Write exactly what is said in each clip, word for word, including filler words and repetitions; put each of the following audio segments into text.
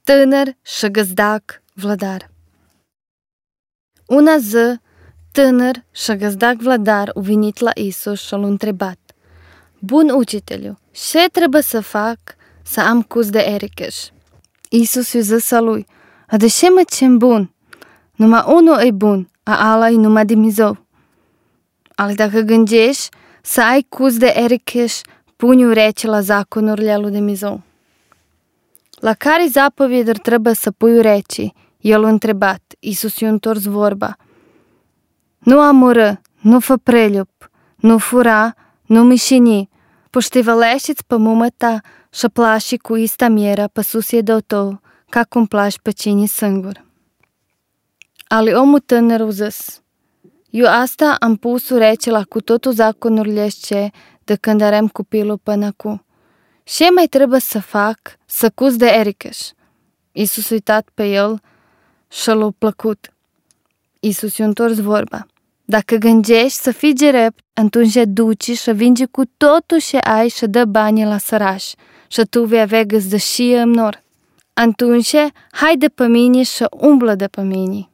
Tânăr și găzdac vlădar. Una zi, tânăr și găzdac vlădar au venit la Isus și l-au întrebat: Bun uciteliu, ce trebuie să fac să am cus de ericheș? Isus i-a zis lui: A de ce mă cem bun? Numai unul e bun, a ala e numai Dumnezeu. Ali dacă gândești să ai cus de ericheș, pune urechea la zaconurile lui Dumnezeu. La care zapovedi trebuie să pui urechii? El a întrebat. Isus i-a întors vorba: Nu amură, nu fă preliup, nu fura, nu mișini, poștivăleșiți pe mumă ta și plași cu ista mieră pe susiedul tău, ca cum plași pe cine singur. Ali omul tânăr a zis: Eu asta am pus ureche la cu totul zaconurile ce de când eram copilul până acum. Ce mai trebuie să fac să cus de ericheș? Isus a uitat pe el și l-a plăcut. Isus i-a întors vorba: Dacă gândești să fii drept, atunci duci și vingi cu totul ce ai și dă banii la sărași și tu vei avea găzdășie în nor. Atunci, haide pe mine și umblă de pe mine.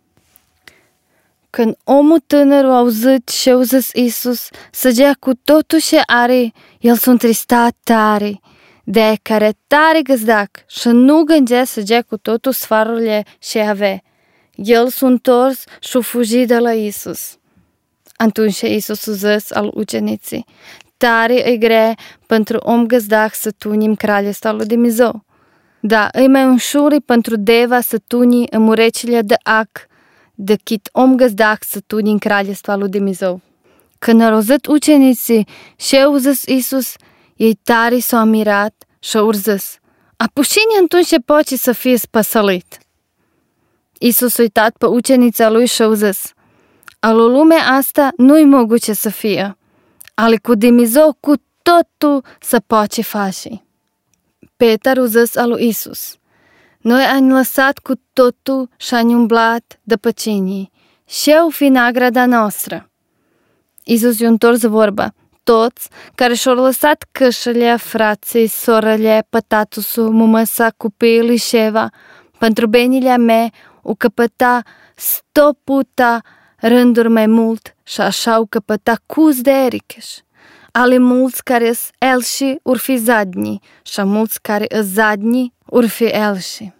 Când omul tânăr a auzit și a zis Isus să dea cu totul ce are, el s-a întristat tare, de care tare găzdac și nu gândea să dea cu totul sfarurile ce avea. El s-a întors și a fugit de la Isus. Atunci Isus a zis al ucenicii: Tare e grea pentru om găzdac să tuni în Kraljestva lui Dumnezeu. Da, e mai ușor pentru deva să tuni în urecile de ac, decât om găzdac să tuni în Kraljestva lui Dumnezeu. Când au auzit ucenicii și au zis Isus, ei tare s-au mirat și au zis: A pușine atunci poate să fie spăsălit? Isus a uitat pe ucenicii lui și au zis: Alu lumea asta nu-i moguće să fie, ali cu Dumnezeu cu totul să poate face. Petar a zis al lui Isus: Noi am lăsat cu totul și am umblat de pe cine, și au fi nagrada noastră. Isus i-a întors vorba: Toți care și-au lăsat cășele, frații, sorele, pătatusul, mumăsa, copiii și Eva, pentru benile mea, o căpăta stoputa rânduri mai mult și așa o căpăta cus de ericheș. Ale mulți care-s elși ur fi zadni și mulți care-s zadni ur fi elși.